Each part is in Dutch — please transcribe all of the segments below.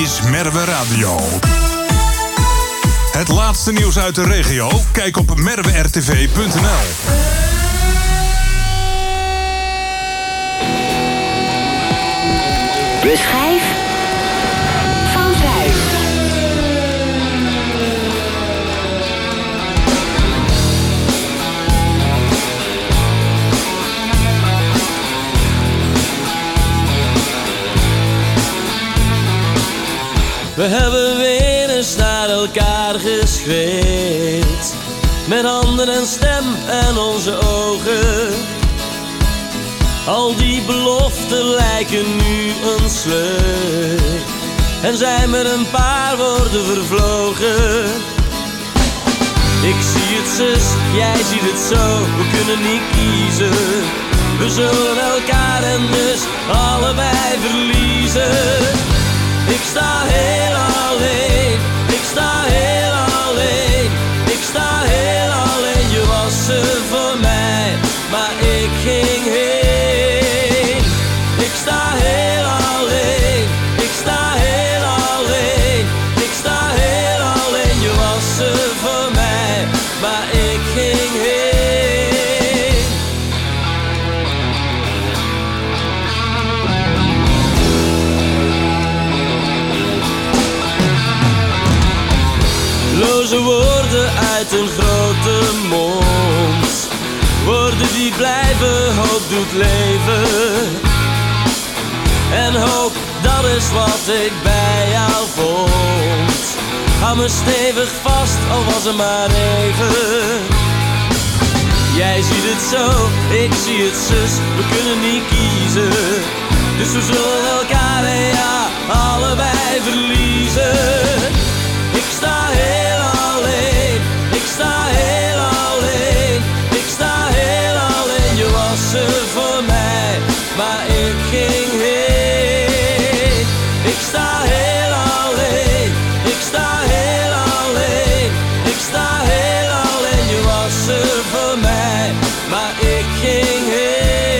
is Merwe Radio. Het laatste nieuws uit de regio? Kijk op merwertv.nl. De schijf van 5. We hebben weer eens naar elkaar geschreeuwd, met handen en stem en onze ogen. Al die beloften lijken nu een sleur en zijn met een paar woorden vervlogen. Ik zie het zus, jij ziet het zo, we kunnen niet kiezen. We zullen elkaar en dus allebei verliezen. Ik sta heel alleen, ik sta heel alleen, ik sta heel alleen. Je was er voor mij, maar ik ging heen. Ik sta heel alleen, ik sta heel alleen, ik sta heel alleen. Je was er voor mij, maar ik ging heen. Loze woorden uit een grote mond, woorden die blijven, hoop doet leven. En hoop, dat is wat ik bij jou vond. Hou me stevig vast, al was het maar even. Jij ziet het zo, ik zie het zus, we kunnen niet kiezen. Dus we zullen elkaar en ja, allebei verliezen. Ik sta heel alleen, ik sta heel alleen, ik sta heel alleen. Je was er voor mij, maar ik ging heen. Ik sta heel alleen, ik sta heel alleen, ik sta heel alleen. Je was er voor mij, maar ik ging heen.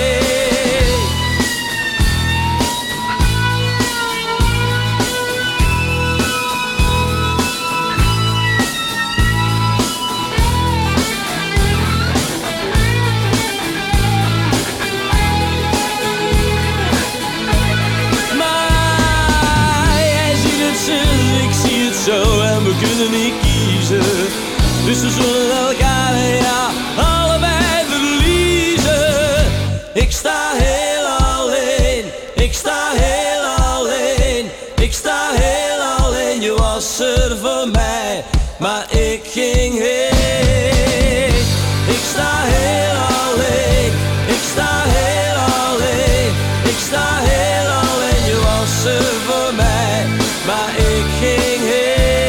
Zo, en we kunnen niet kiezen, dus we zullen elkaar en ja, allebei verliezen. Ik sta heel alleen, ik sta heel alleen, ik sta heel alleen. Je was er voor mij, maar ik ging heen. Ik sta heel alleen, ik sta heel alleen, ik sta heel alleen. Je was er voor mij, maar ik ging heen.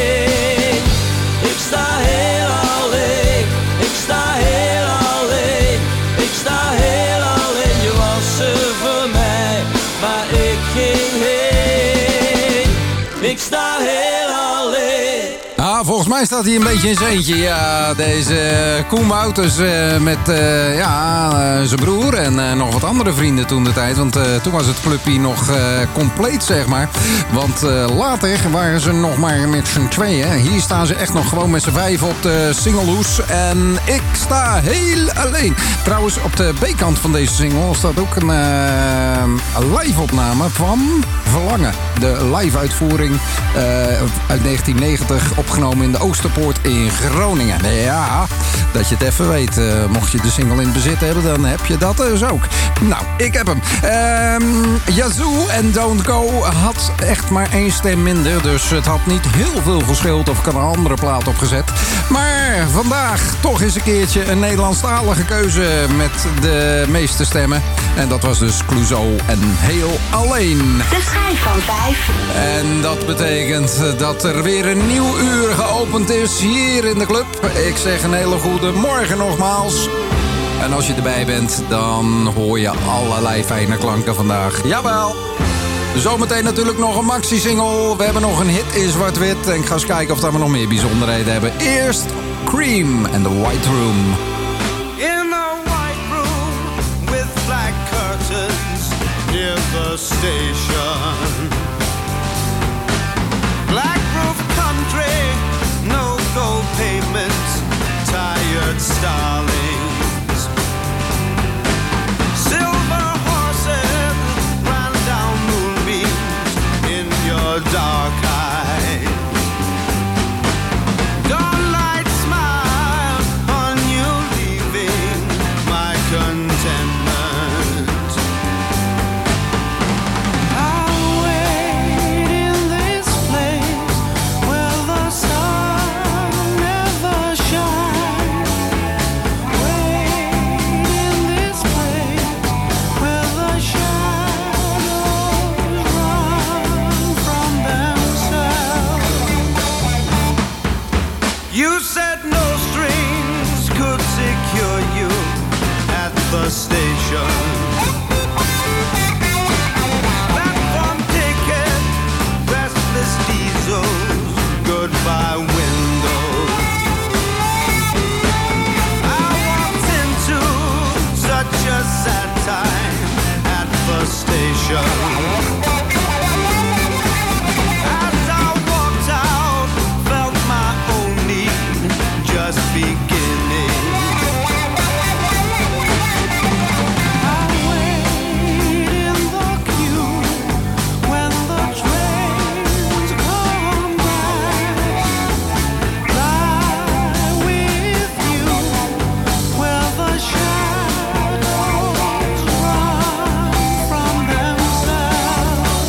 Ik sta heel alleen, ik sta heel alleen, ik sta heel alleen. Je was er voor mij, maar ik ging heen. Ik sta heel alleen. Ah, volgens mij staat hij een beetje in zijn eentje. Ja, deze Koen Wouters met zijn broer en nog wat andere vrienden toen de tijd. Want toen was het clubje nog compleet, zeg maar. Want later waren ze nog maar met z'n tweeën. Hier staan ze echt nog gewoon met z'n 5 op de singlehoes. En ik sta heel alleen. Trouwens, op de B-kant van deze single staat ook een live-opname van Verlangen. De live-uitvoering uit 1990 opgenomen in de Oosterpoort in Groningen. Ja, dat je het even weet. Mocht je de single in bezit hebben, dan heb je dat dus ook. Nou, ik heb hem. Yazoo en Don't Go had echt maar 1 stem minder. Dus het had niet heel veel geschild of ik had een andere plaat opgezet. Maar vandaag toch eens een keertje een Nederlandstalige keuze met de meeste stemmen. En dat was dus Clouseau en Heel Alleen. De schijf van 5. En dat betekent dat er weer een nieuw uur geopend is hier in de club. Ik zeg een hele goede morgen nogmaals. En als je erbij bent, dan hoor je allerlei fijne klanken vandaag. Jawel! Zometeen natuurlijk nog een maxi-single. We hebben nog een hit in zwart-wit. En ik ga eens kijken of we nog meer bijzonderheden hebben. Eerst Cream and the White Room. In a white room with black curtains near the station. dark eyes. Dawnlight smile on you leaving my contentment. I'll wait in this place where the sun never shines. Wait in this place where the shadows run from themselves. You said no strings could secure you at the station. Platform ticket, restless diesels, goodbye windows. I walked into such a sad time at the station. As I walked out, felt my own need just beginning. I wait in the queue when the trains come back. Lie with you where the shadows run from themselves.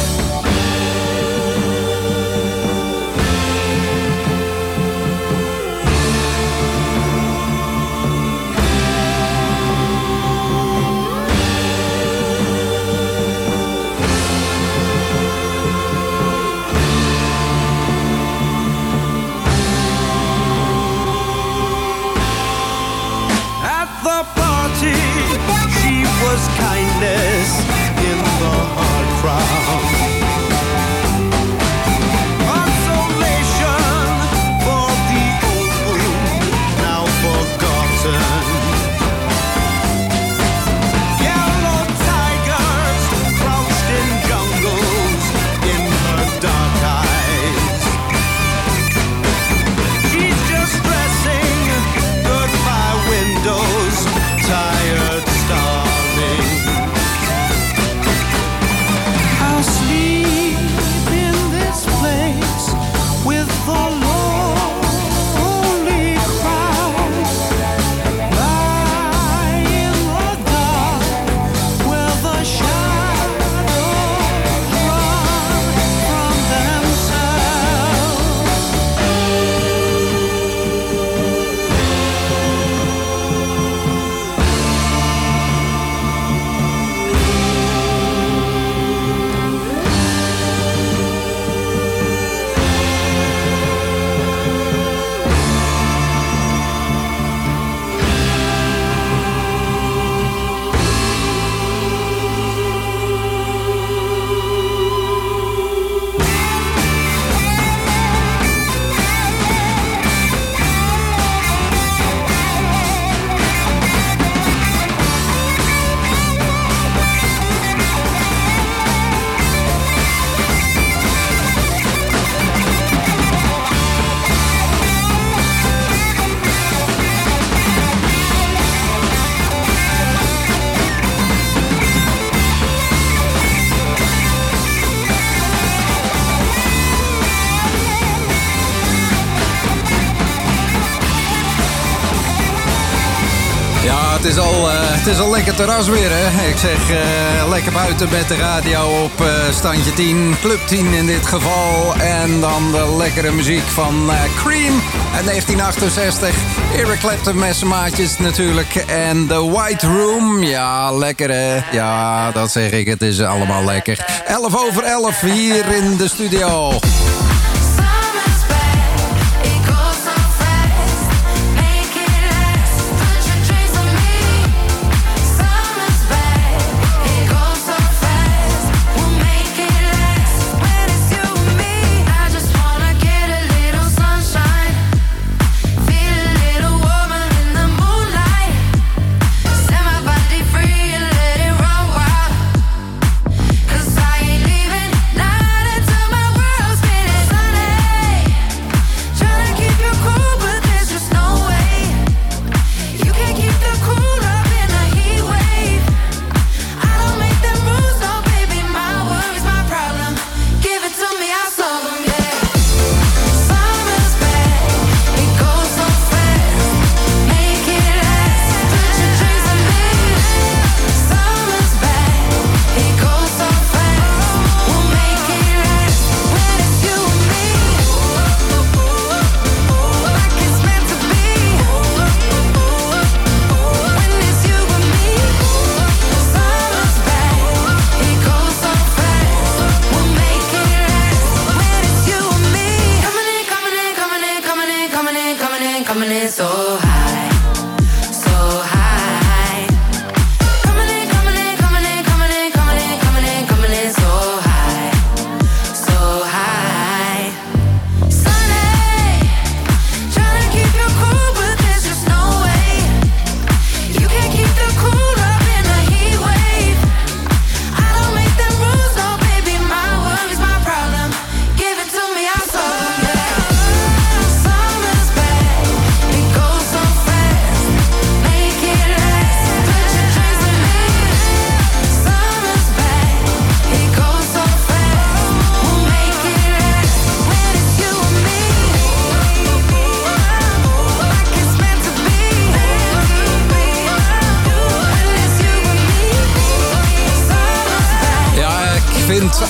At the party, she was kindness in the hard crowd. Consolation for the old wound, now forgotten. Yellow tigers crouched in jungles in her dark eyes. She's just dressing, goodbye windows, tired, starving. I'll sleep in this place with the lonely crowd. Lie in the dark where the shadows run from themselves. Ja, het is al lekker terras weer, hè. Ik zeg lekker buiten met de radio op standje 10. Club 10 in dit geval. En dan de lekkere muziek van Cream uit 1968. Eric Clapton met zijn maatjes natuurlijk. En The White Room. Ja, lekker, hè. Ja, dat zeg ik. Het is allemaal lekker. 11:11 hier in de studio. Cause I ain't leaving, not until my world's been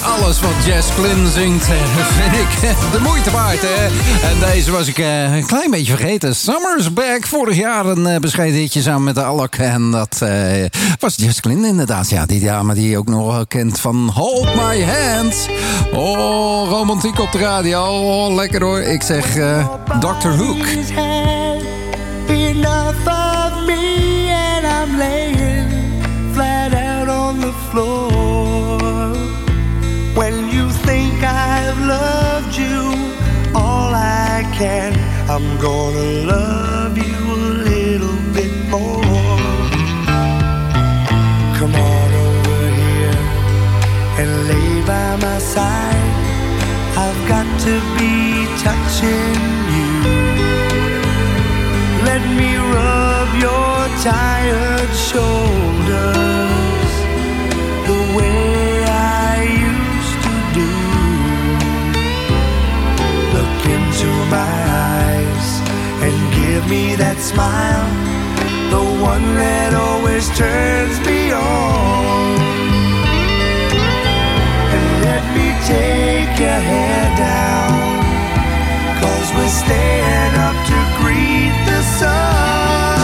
Alles wat Jess Glynn zingt, vind ik de moeite waard, hè? En deze was ik een klein beetje vergeten. Summer's Back, vorig jaar een bescheiden hitje samen met de Alok. En dat was Jess Glynn inderdaad. Ja, die dame die je ook nog wel kent van Hold My Hand. Oh, romantiek op de radio. Oh, lekker hoor. Ik zeg Dr. Hook. Enough of me and I'm laying flat out on the floor. When you think I've loved you all I can, I'm gonna love you a little bit more. Come on over here and lay by my side. I've got to be touching you. Let me rub your tired shoulders the way I used to do. Look into my eyes and give me that smile, the one that always turns me on. And let me take your hair down, 'cause we're staying up to greet the sun.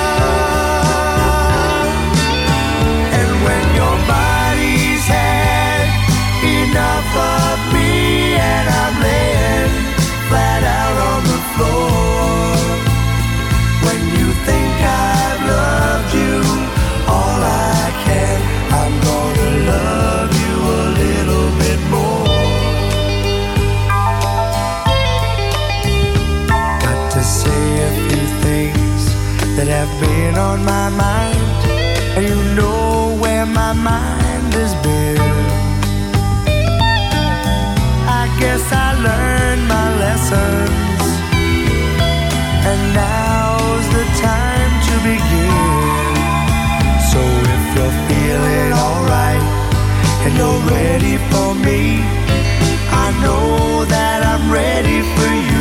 And when your body's had enough of me and I'm laying flat out on the floor, when you think I've loved you all I can, I'm gonna love you a little bit more. Say a few things that have been on my mind, and you know where my mind has been. I guess I learned my lessons, and now's the time to begin. So if you're feeling alright and you're ready for me, I know that I'm ready for you.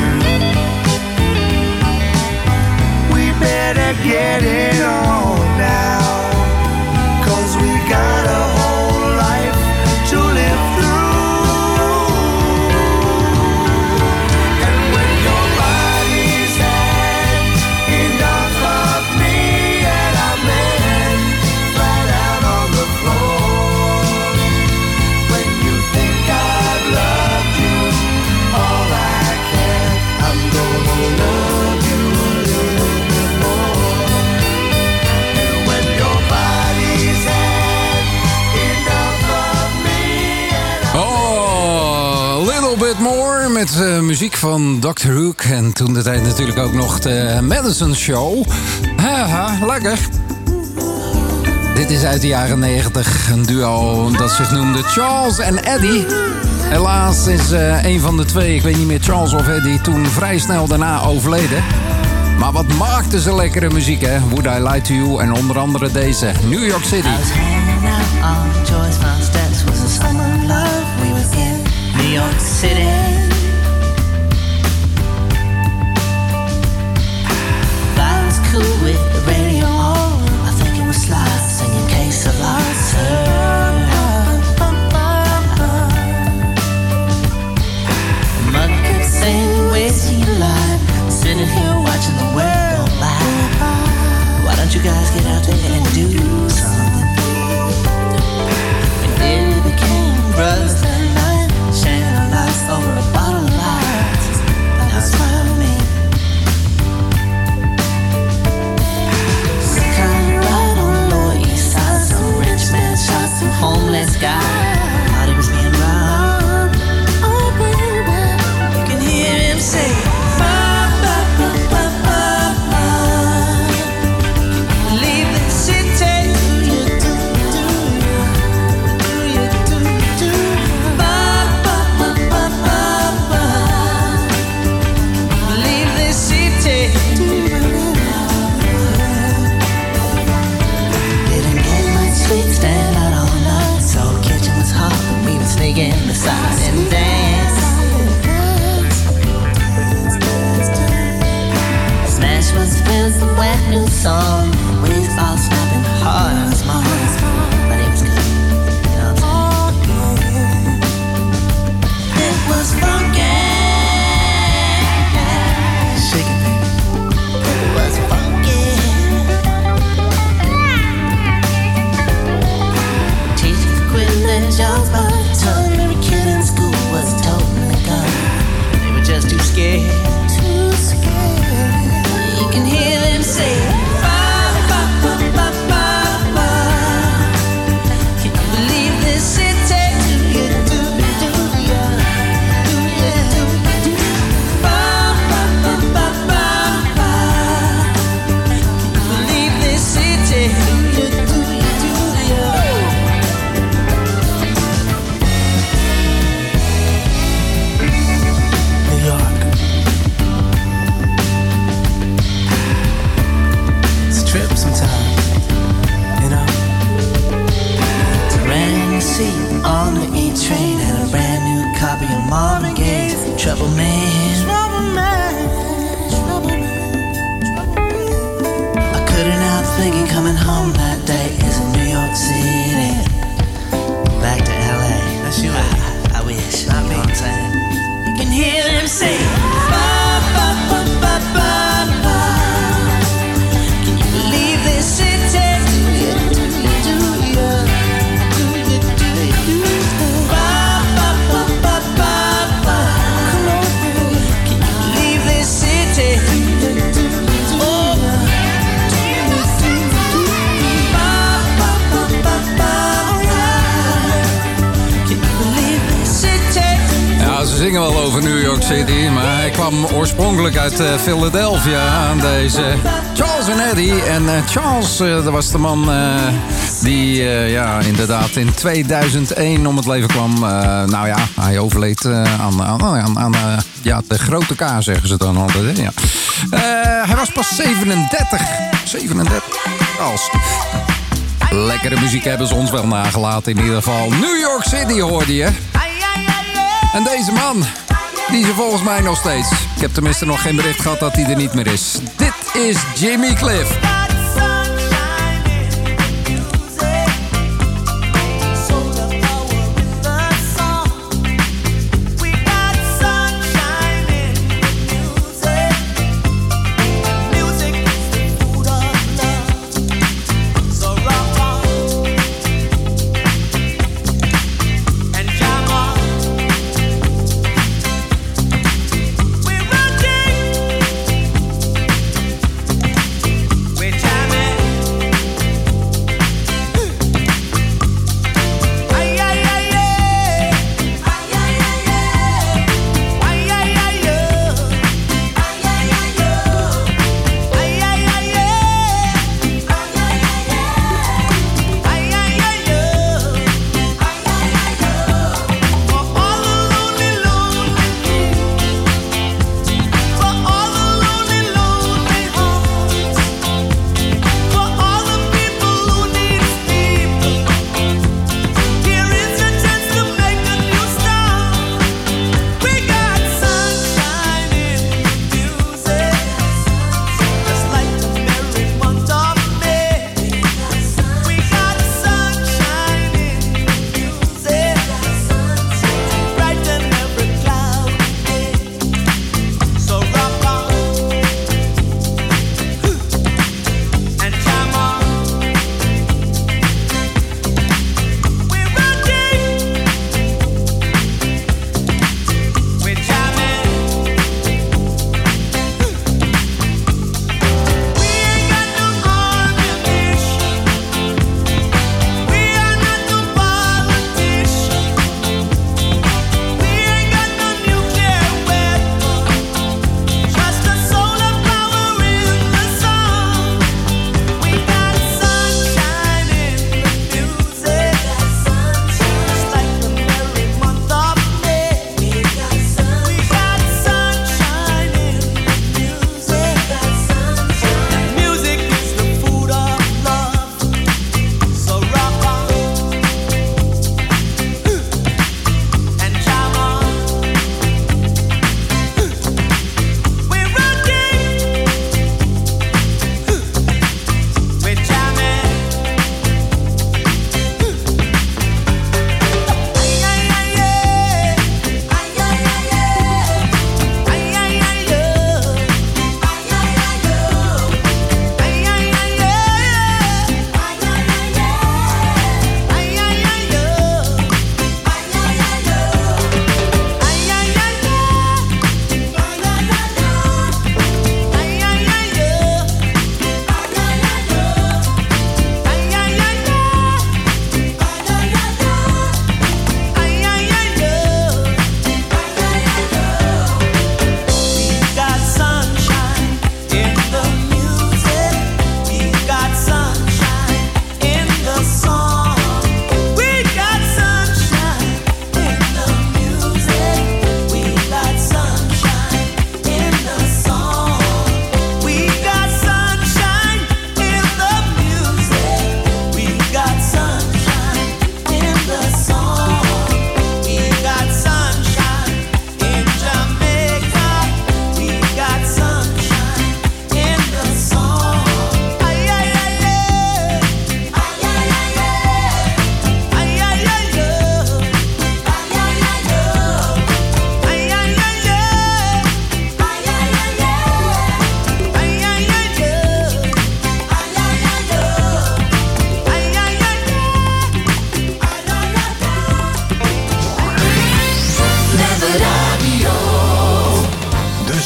Better get it on now, 'cause we got a whole life to live through. And when your body's had enough of me and I'm laying flat out on the floor, when you think I've loved you all I can, I'm gonna love you a little bit more. And when your body's had enough of me and Oh, a little bit more met muziek van Dr. Hook. En toen de tijd natuurlijk ook nog de Madison Show. Haha, lekker. Dit is uit de jaren 90. Een duo dat zich noemde Charles en Eddie. Helaas is een van de twee, ik weet niet meer, Charles of Eddie, toen vrij snel daarna overleden. Maar wat maakte ze lekkere muziek, hè? Would I Lie to You en onder andere deze, New York City. I was hanging out on Joy's front steps. Was the summer of love. We was in New York City. I was cool with the radio on. I think it was Sly singing Case of Lost Mother kept saying, wasting your life, sitting here watching the world go by. Why don't you guys get out there and do something? And then it became brothers that night, sharing a lot. trouble man. I couldn't help thinking coming home that day is in New York City. Back to LA. That's you. I wish. Not me. You know what I'm saying? You can hear them sing. Ba, ba, ba, ba, ba, ba. Can you believe this city? Ze zingen wel over New York City, maar hij kwam oorspronkelijk uit Philadelphia aan deze Charles en Eddie. En Charles, dat was de man die inderdaad in 2001 om het leven kwam. Hij overleed aan de grote K, zeggen ze dan altijd. Ja. Hij was pas 37. 37, Charles. Lekkere muziek hebben ze ons wel nagelaten in ieder geval. New York City hoorde je. En deze man, die is er volgens mij nog steeds. Ik heb tenminste nog geen bericht gehad dat hij er niet meer is. Dit is Jimmy Cliff. We're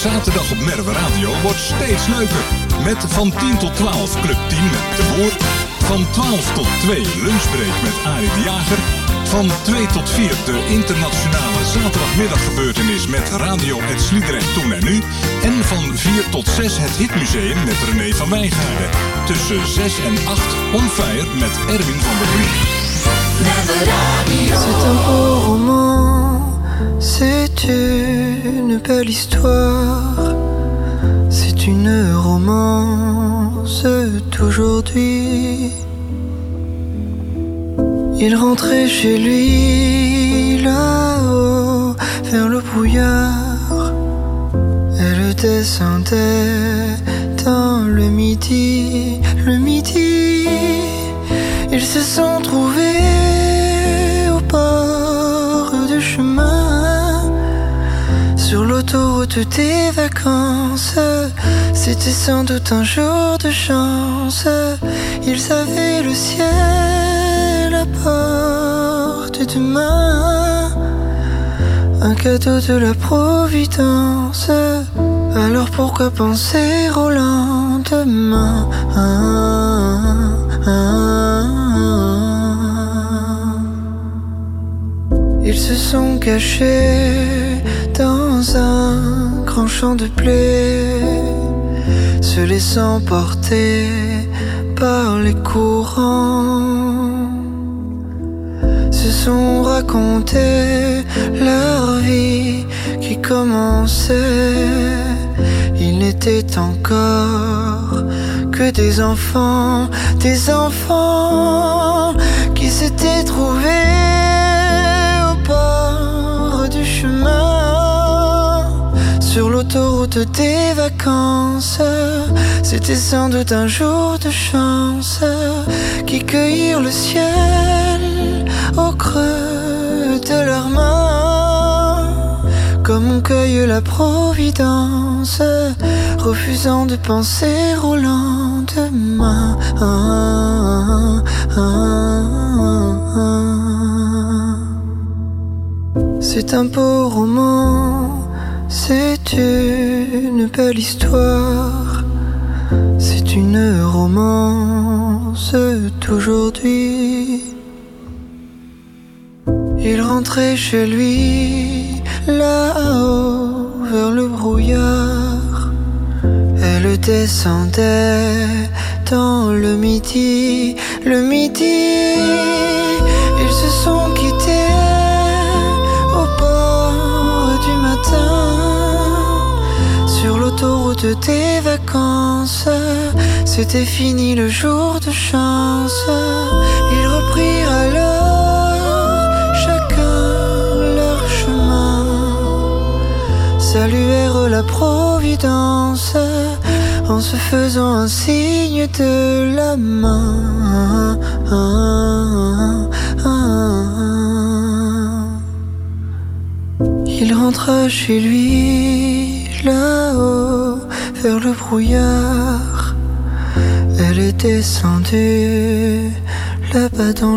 zaterdag op Merwe Radio wordt steeds leuker. Met van 10 tot 12 Club 10 met De Boer. Van 12 tot 2 lunchbreak met Arie de Jager. Van 2 tot 4 de internationale zaterdagmiddaggebeurtenis met Radio Het Sliedrecht Toen en Nu. En van 4 tot 6 het Hitmuseum met René van Wijngaarden. Tussen 6 en 8 On Fire met Erwin van der Vliet. C'est un beau roman, c'est une belle histoire, c'est une romance d'aujourd'hui. Il rentrait chez lui là-haut vers le brouillard. Elle descendait dans le midi. Ils se sont trouvés au bord du chemin, sur l'autoroute des vacances. C'était sans doute un jour de chance. Ils avaient le ciel à portée de main, un cadeau de la Providence. Alors pourquoi penser au lendemain? Ils se sont cachés dans un grand champ de blé, se laissant porter par les courants. Se sont racontés leur vie qui commençait. Ils n'étaient encore que des enfants qui s'étaient trouvés au bord du chemin, sur l'autoroute des vacances. C'était sans doute un jour de chance qui cueillirent le ciel au creux de leurs mains, comme on cueille la Providence, refusant de penser au lendemain. C'est un beau roman, c'est une belle histoire, c'est une romance d'aujourd'hui. Il rentrait chez lui là-haut vers le brouillard. Elle descendait dans le midi. Ils se sont quittés au bord du matin, sur l'autoroute des vacances. C'était fini le jour de chance. Ils reprirent alors chacun leur chemin, saluèrent la Providence en se faisant un signe de la main. Il rentra chez lui là-haut vers le brouillard. Elle est descendue là-bas dans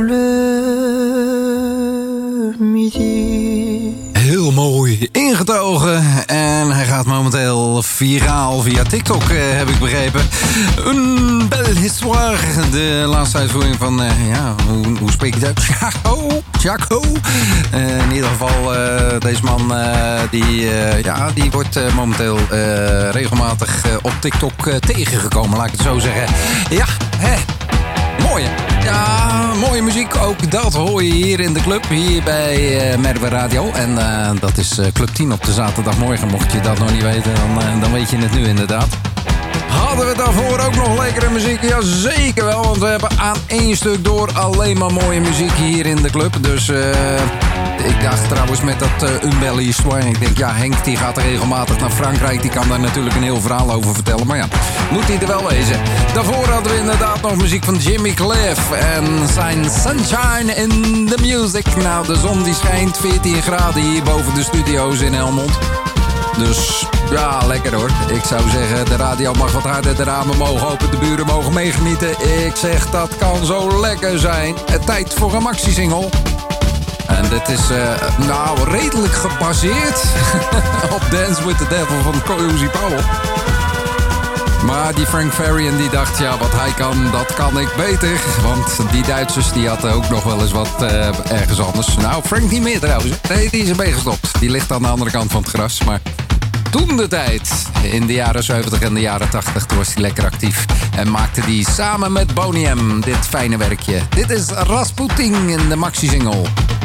le midi. Heel mooi ingetogen. En hij gaat momenteel viraal via TikTok, heb ik begrepen. Een belle histoire. De laatste uitvoering van, hoe spreek je het uit? Jaco. In ieder geval, deze man, die wordt momenteel regelmatig op TikTok tegengekomen, laat ik het zo zeggen. Ja, mooie. Ja, mooie muziek. Ook dat hoor je hier in de club. Hier bij Merwe Radio. En dat is Club 10 op de zaterdagmorgen. Mocht je dat nog niet weten, dan weet je het nu inderdaad. Hadden we daarvoor ook nog lekkere muziek? Ja, zeker wel. Want we hebben aan één stuk door alleen maar mooie muziek hier in de club. Dus ik dacht trouwens met dat Belle Histoire. Ik denk, ja, Henk die gaat regelmatig naar Frankrijk. Die kan daar natuurlijk een heel verhaal over vertellen. Maar ja, moet hij er wel wezen. Daarvoor hadden we inderdaad nog muziek van Jimmy Cliff. En zijn Sunshine in the Music. Nou, de zon die schijnt. 14 graden hier boven de studio's in Helmond. Dus ja, lekker hoor. Ik zou zeggen, de radio mag wat harder, de ramen mogen open, de buren mogen meegenieten. Ik zeg, dat kan zo lekker zijn. Tijd voor een maxi-single. En dit is redelijk gebaseerd op Dance with the Devil van Cozy Powell. Maar die Frank Farian die dacht, ja, wat hij kan, dat kan ik beter. Want die Duitsers die hadden ook nog wel eens wat ergens anders. Nou, Frank niet meer trouwens. Nee, die is ermee gestopt. Die ligt aan de andere kant van het gras. Maar toen de tijd, in de jaren 70 en de jaren 80, toen was hij lekker actief. En maakte die samen met Boney M dit fijne werkje. Dit is Rasputin in de maxi-single.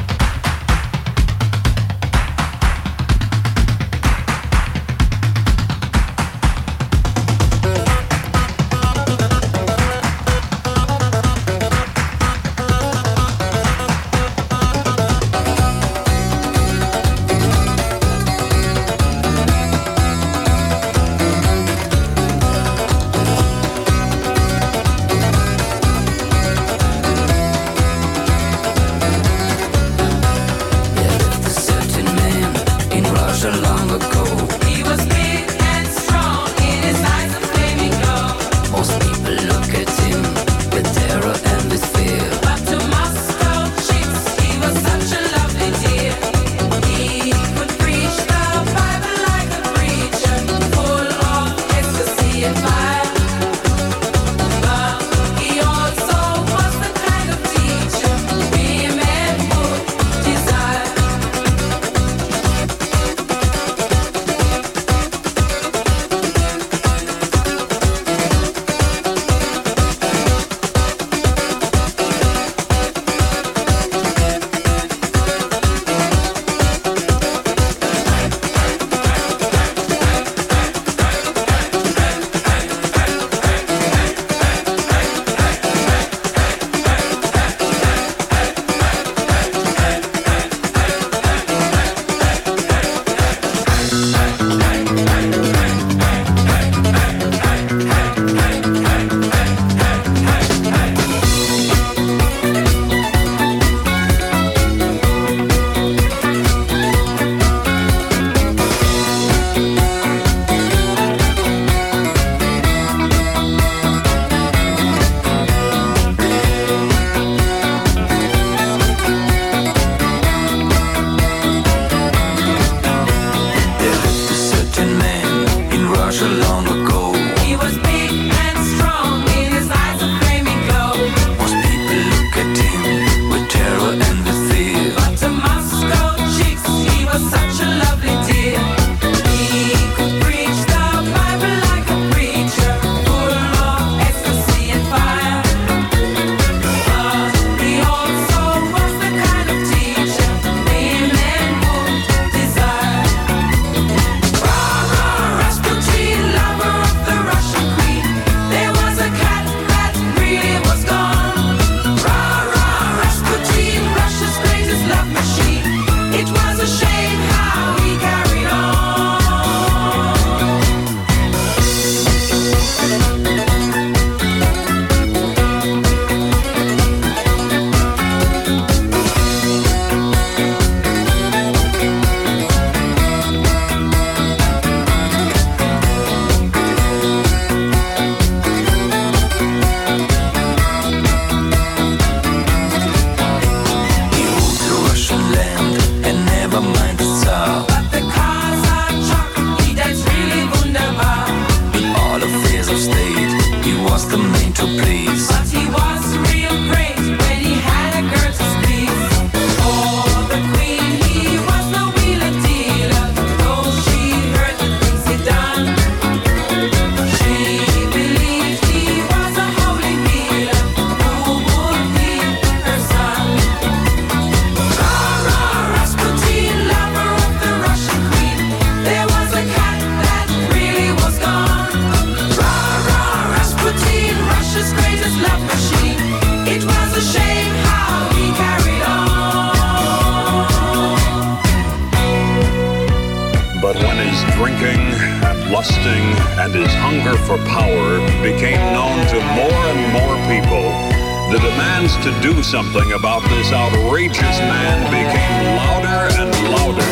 lusting, and his hunger for power became known to more and more people, the demands to do something about this outrageous man became louder and louder.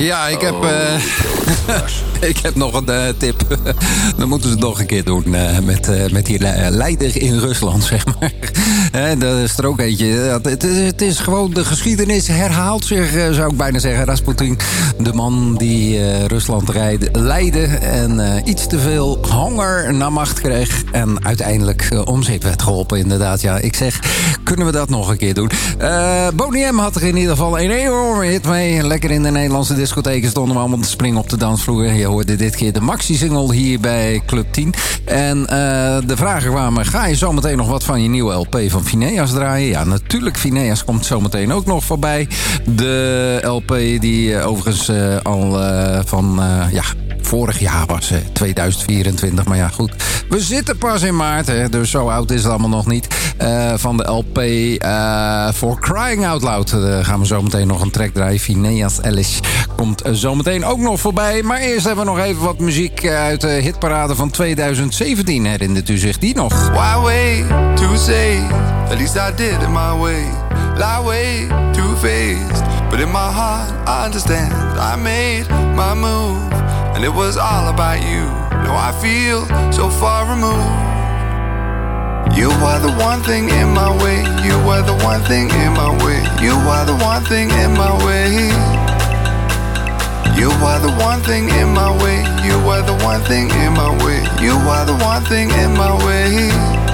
Ja, ik heb... ik heb nog een tip. Dan moeten ze het nog een keer doen met die leider in Rusland, zeg maar. Dat is er ook eentje. Het is gewoon, de geschiedenis herhaalt zich, zou ik bijna zeggen. Rasputin, de man die Rusland leidde en iets te veel honger naar macht kreeg. En uiteindelijk om zeep werd geholpen, inderdaad. Ja, ik zeg, kunnen we dat nog een keer doen? Boney M had er in ieder geval een enorme hit mee. Lekker in de Nederlandse discotheken stonden we allemaal te springen op de dansvloer. Je hoorde dit keer de maxi-single hier bij Club 10. En de vragen kwamen, ga je zometeen nog wat van je nieuwe LP van Phineas draaien? Ja, natuurlijk, Phineas komt zometeen ook nog voorbij. De LP die overigens al van... vorig jaar was 2024, maar ja goed. We zitten pas in maart, hè, dus zo oud is het allemaal nog niet. Van de LP For Crying Out Loud gaan we zometeen nog een track draaien. Phineas Ellis komt zometeen ook nog voorbij. Maar eerst hebben we nog even wat muziek uit de hitparade van 2017. Herinnert u zich die nog? Why wait to say? At least I did it my way. Lie way too faced, but in my heart I understand. I made my move, and it was all about you. Now I feel so far removed. You are the one thing in my way. You are the one thing in my way. You are the one thing in my way. You are the one thing in my way. You are the one thing in my way. You are the one thing in my way.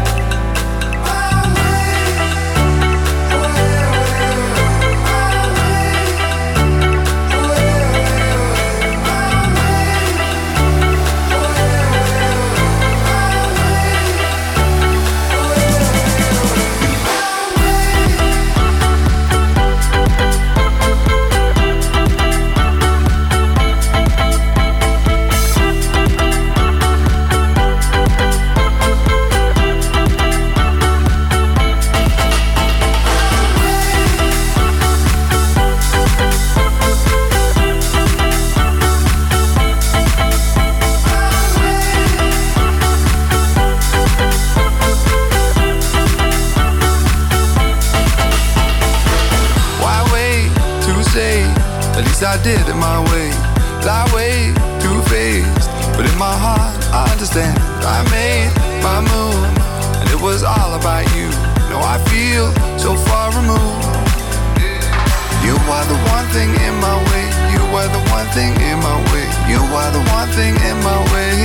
I did it my way, lie way too faced, but in my heart I understand. I made my move, and it was all about you. Now I feel so far removed. You are the one thing in my way. You are the one thing in my way. You are the one thing in my way.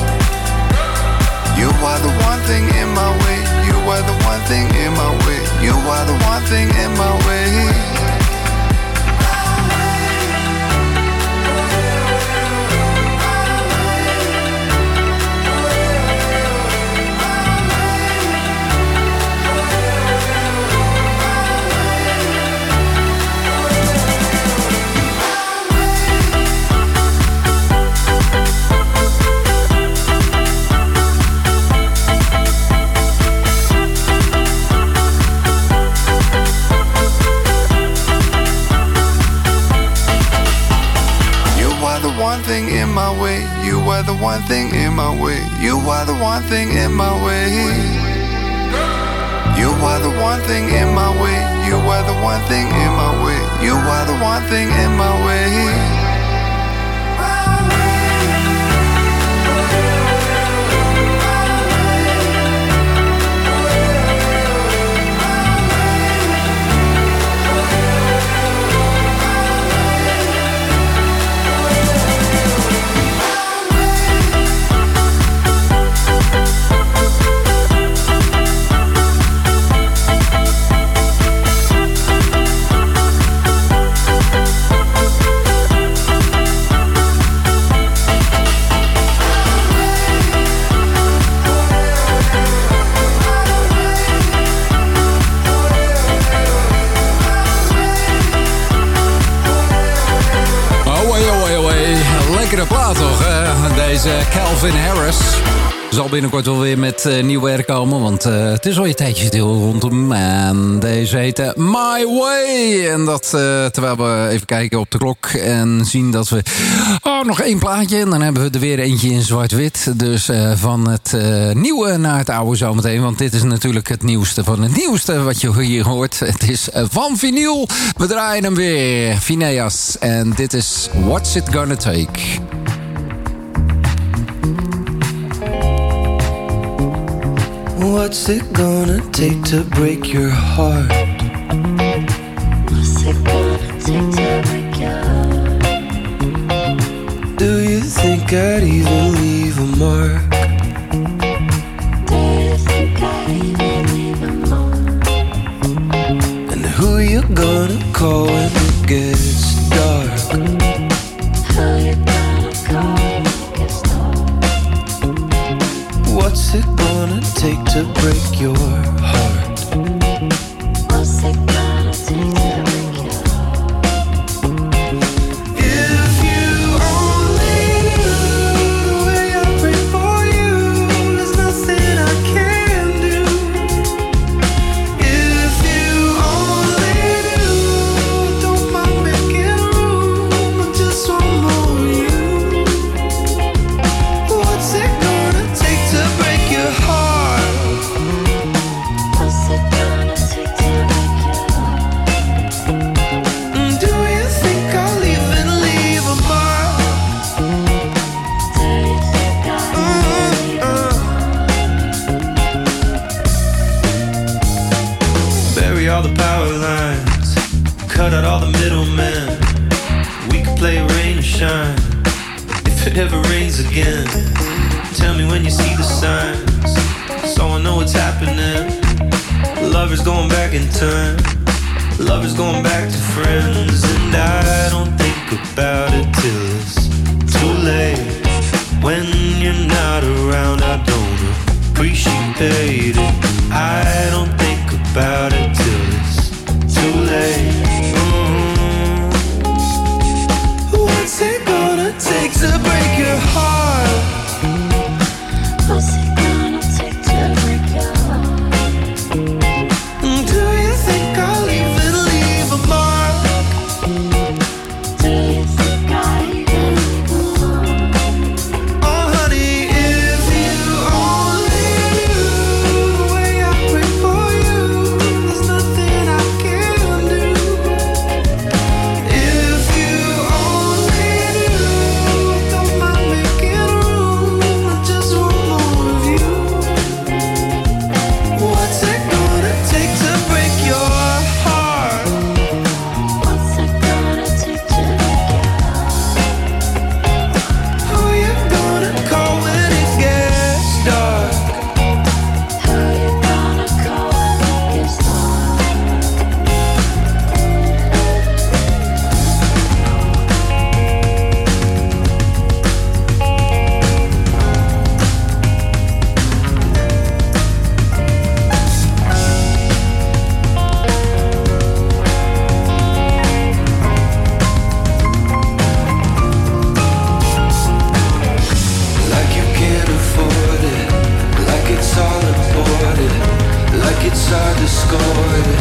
You are the one thing in my way. You are the one thing in my way. You are the one thing in my way. One thing in my way, you are the one thing in my way. You are the one thing in my way. You are the one thing in my way. You are the one thing in my way. You are the one thing in my way. Lekkere plaat toch, deze Calvin Harris. Zal binnenkort wel weer met nieuw werk komen, want het is al een tijdje stil rondom. En deze heet My Way. En dat terwijl we even kijken op de klok en zien dat we nog 1 plaatje. En dan hebben we er weer eentje in zwart-wit. Dus van het nieuwe naar het oude zometeen. Want dit is natuurlijk het nieuwste van het nieuwste wat je hier hoort. Het is van vinyl. We draaien hem weer. Phineas. En dit is What's It Gonna Take? What's it gonna take to break your heart? What's it gonna take to break your heart? Do you think I'd even leave a mark? Do you think I'd even leave a mark? And who you gonna call when it gets dark? Who you gonna call when it gets dark? What's it gonna take to break your heart? What's it gonna take to break your heart? If you only knew the way I pray for you, there's nothing I can do. If you only knew, don't mind making room, I just want more of you. What's it gonna take to break your heart? What's it gonna take to break your heart? Do you think I'll even leave a mark? Do you think I'd even leave a mark? Bury all the power lines, cut out all the middlemen. We could play rain or shine. If it ever rains again, tell me when you see the signs, so I know what's happening. Lovers going back in time, lovers going back to friends, and I don't think about it till it's too late. When you're not around, I don't appreciate it. I don't think about it till it's too late. What's it gonna take to break your heart? What's it gonna take to break your heart? Do you think I'll even leave a mark? Do you think I'd even leave a mark? Oh honey, if you only knew the way I pray for you, there's nothing I can do. If you only knew, don't mind making room, I just want more of you. What's it gonna take to break your heart? What's it gonna take to break your heart? Who you gonna call when it gets dark? Who you gonna call when it gets dark? Like you can't afford it, like it's all important, like it's hard to score it.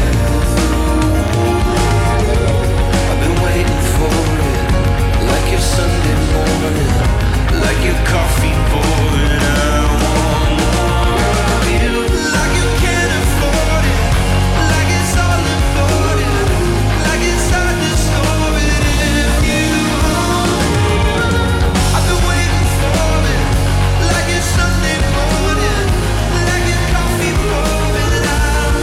I've been waiting for it, like your Sunday morning, like your coffee pouring. I want more of you, like you can't afford it, like it's all important, like it's hard to score it. If you I've been waiting for it, like it's Sunday morning, like your coffee pouring. I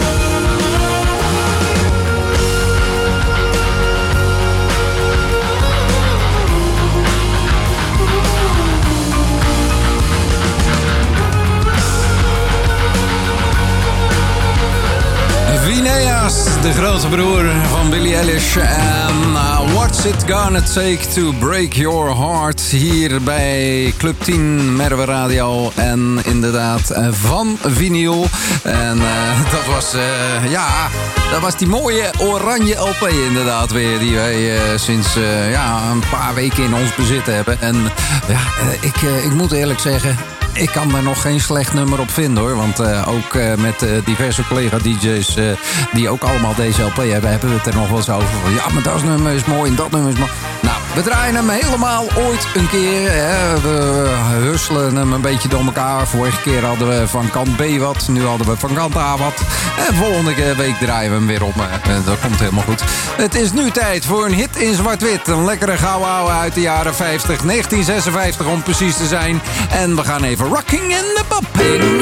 Phineas, de grote broer van Billie Eilish. En What's It Gonna Take to Break Your Heart. Hier bij Club 10 Merwe Radio. En inderdaad van vinyl. En dat was die mooie oranje LP inderdaad weer. Die wij sinds een paar weken in ons bezit hebben. En ik moet eerlijk zeggen, ik kan er nog geen slecht nummer op vinden hoor. Want ook met diverse collega-dj's die ook allemaal deze LP hebben we het er nog wel eens over. Ja, maar dat nummer is mooi en dat nummer is mooi. Nou, we draaien hem helemaal ooit een keer. Hè. We husselen hem een beetje door elkaar. Vorige keer hadden we van kant B wat. Nu hadden we van kant A wat. En volgende week draaien we hem weer op. Dat komt helemaal goed. Het is nu tijd voor een hit in zwart-wit. Een lekkere gouden ouwe uit de jaren 50. 1956 om precies te zijn. En we gaan even rocking in the bopping.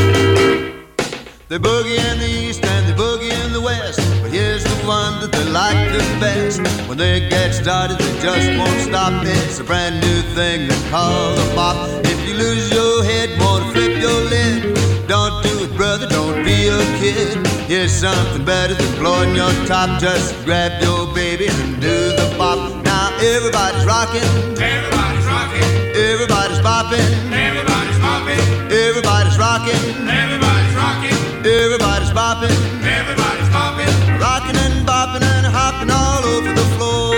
They boogie in the east and they boogie in the west, but here's the one that they like the best. When they get started, they just won't stop. It's a brand new thing they call a bop. If you lose your head, wanna flip your lid, don't do it, brother, don't be a kid. Here's something better than blowing your top. Just grab your baby and do the bop. Now everybody's rocking, everybody's rocking, everybody's bopping, everybody's bopping, everybody's rocking, everybody's rocking. Everybody's bopping, everybody's bopping, rocking and bopping and hopping all over the floor.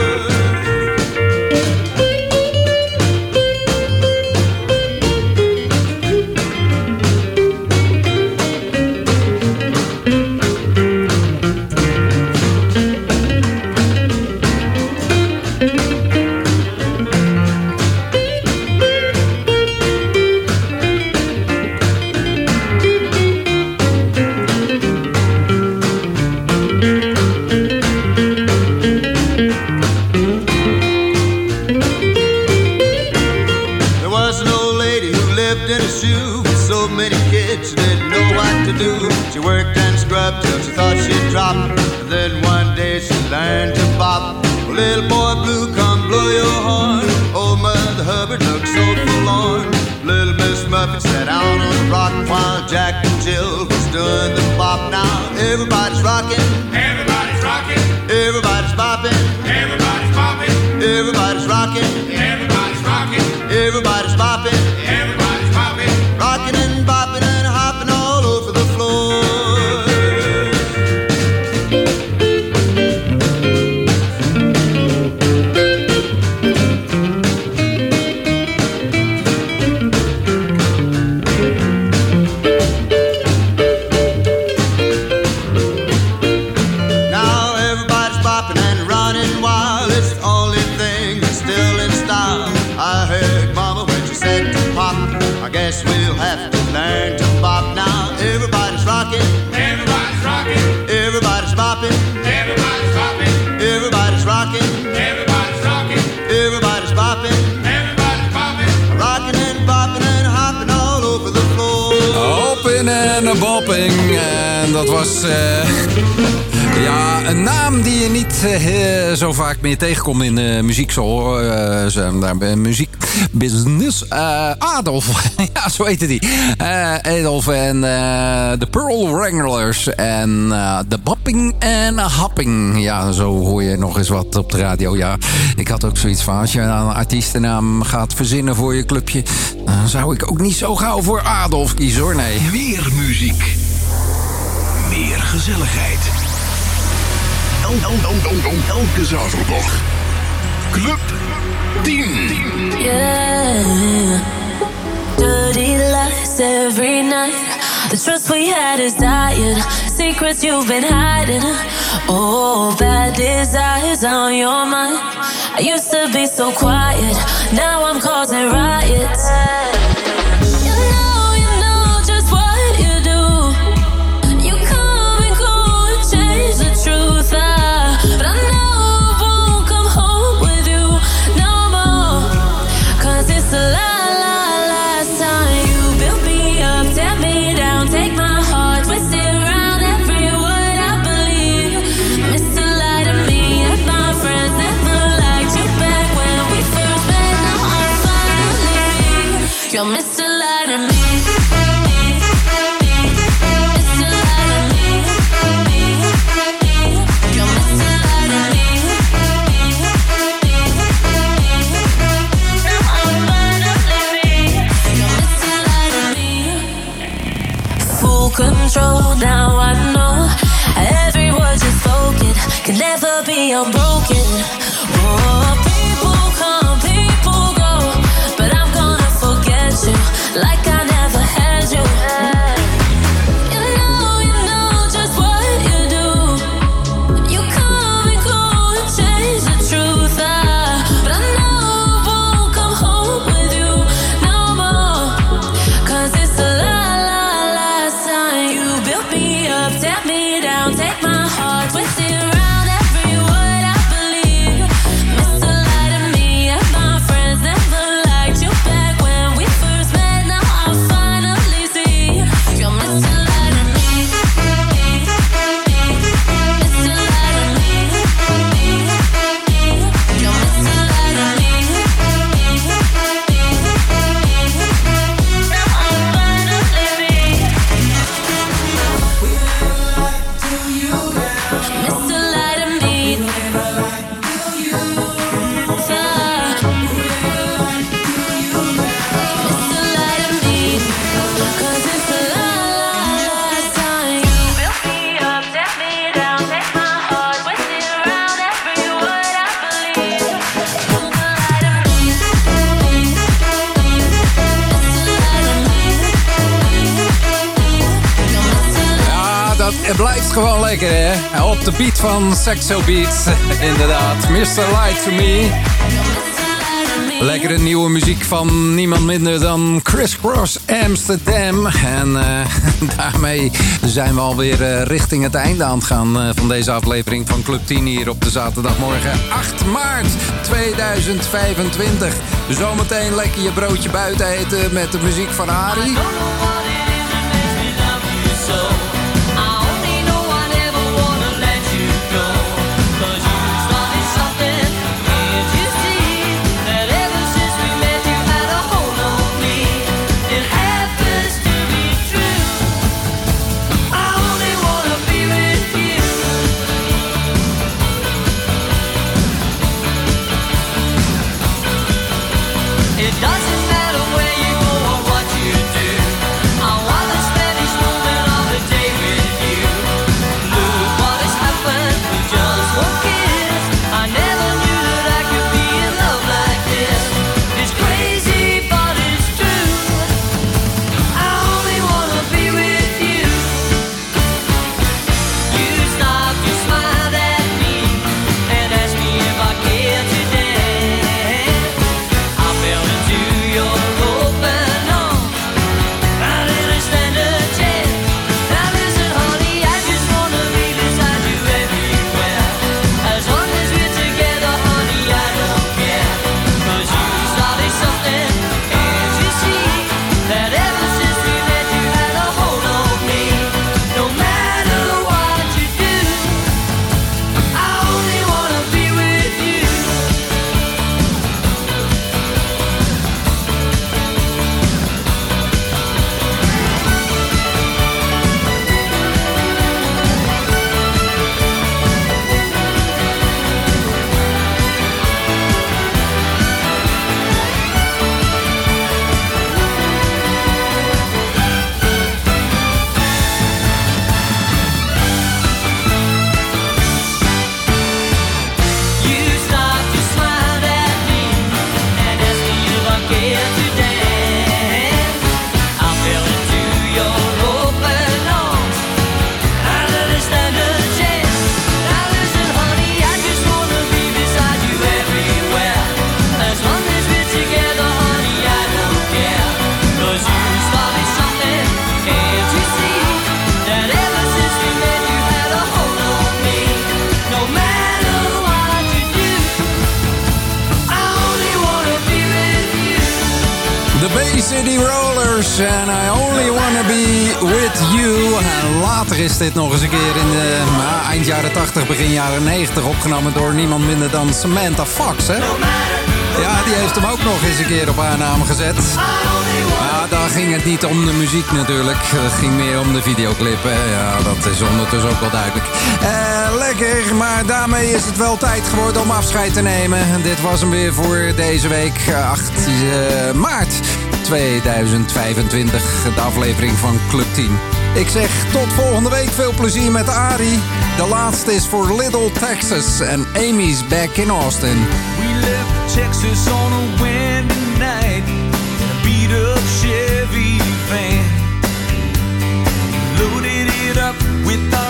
She worked and scrubbed till she thought she'd drop. And then one day she learned to bop. Oh, little boy blue, come blow your horn. Old Mother Hubbard looked so forlorn. Little Miss Muffet sat down on the rock while Jack and Jill was doing the bop. Now everybody's rocking, everybody's rocking, everybody's bopping, everybody's bopping, everybody's rocking, everybody's rocking, everybody's bopping, everybody's bopping, rocking and bopping and hopping all over the floor. Now everybody's bopping and running wild. It's the only thing that's still in style. I heard Mama when she said to pop, I guess we'll have to learn to bop. Now everybody's rocking, everybody's rocking, everybody's bopping, everybody's bopping, everybody's rocking, everybody's rocking, everybody's bopping, everybody's bopping, rocking and bopping and hopping all over the floor. Hopping en bopping. En dat was ja, een naam die je niet zo vaak meer tegenkomt in de muziekbusiness. Adolf, ja, zo heette die. Adolf en de Pearl Wranglers en de bopping en hopping. Ja, zo hoor je nog eens wat op de radio. Ja, ik had ook zoiets van, als je een artiestennaam gaat verzinnen voor je clubje, dan zou ik ook niet zo gauw voor Adolf kiezen hoor, nee. Meer muziek. Meer gezelligheid. Elke zaterdag. Club 10. Yeah. Dirty lies every night. The trust we had is dying. Secrets you've been hiding. Oh, bad desires on your mind. I used to be so quiet. Now I'm causing riots. You know just what you do. You come and go and change the truth. But I know I won't come home with you no more. 'Cause it's the last time you built me up, tear me down, take my heart, twist it around every word I believe. Mr. Lie to me and my friends never liked you back when we first met. Now I'm finally you're Mr. Lie to me. Control, now I know every word you've spoken can never be unbroken. Oh, people come, people go, but I'm gonna forget you het blijft gewoon lekker, hè? Op de beat van Saxo Beats, inderdaad. Mr. Light to Me. Lekkere nieuwe muziek van niemand minder dan Criss Cross Amsterdam. En daarmee zijn we alweer richting het einde aan het gaan van deze aflevering van Club 10 hier op de zaterdagmorgen 8 maart 2025. Zometeen lekker je broodje buiten eten met de muziek van Ari. City Rollers en I Only Wanna Be With You. En later is dit nog eens een keer in de eind jaren 80, begin jaren 90 opgenomen door niemand minder dan Samantha Fox, hè? Ja, die heeft hem ook nog eens een keer op haar naam gezet. Maar daar ging het niet om de muziek natuurlijk. Het ging meer om de videoclip. Hè? Ja, dat is ondertussen ook wel duidelijk. Lekker, maar daarmee is het wel tijd geworden om afscheid te nemen. Dit was hem weer voor deze week, 8 maart 2025. De aflevering van Club 10. Ik zeg tot volgende week. Veel plezier met Ari. De laatste is voor Little Texas en Amy's back in Austin. We left Texas on a windy night in a beat-up Chevy van. Loaded it up with our